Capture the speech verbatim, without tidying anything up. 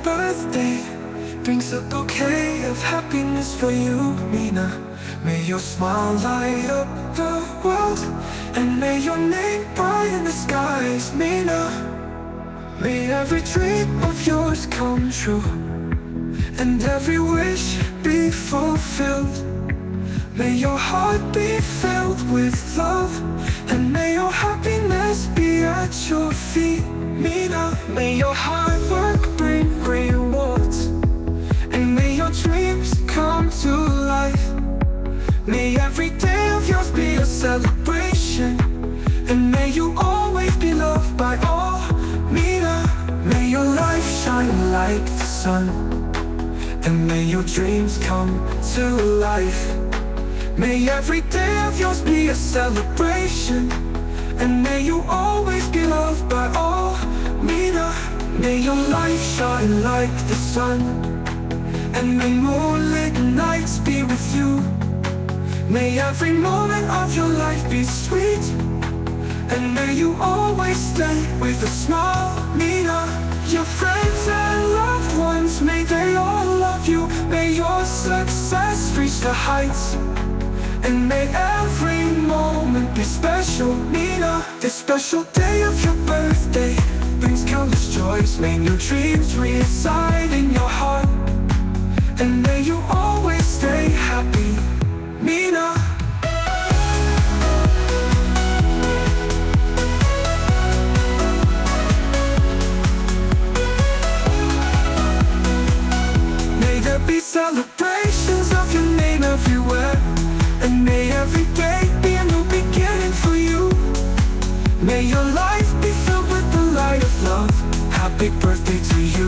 birthday brings a bouquet of happiness for you, Mina. May your smile light up the world, and may your name bright in the skies, Mina. May every dream of yours come true, and every wish be fulfilled. May your heart be filled with love, and may your happiness be at your feet, Mina. May your hard work bring rewards, and may your dreams come to life. May every day of yours be a celebration, and may you always be loved by all, Mina. May your life shine like the sun, and may your dreams come to life. May every day of yours be a celebration, and may you always be loved by all, Mina. May your life shine like the sun, and may moonlit nights be with you. May every moment of your life be sweet, and may you always stay with a smile, Mina. Your friends and loved ones, may they all love you. May your success reach the heights, and may every moment be special, Mina. This special day of your birthday brings countless joys. May new dreams reside in your heart, and may you always stay happy, Mina. May there be celebrations of your name everywhere, and may every day be a new beginning for you. May your life be filled with the light of love. Happy birthday to you.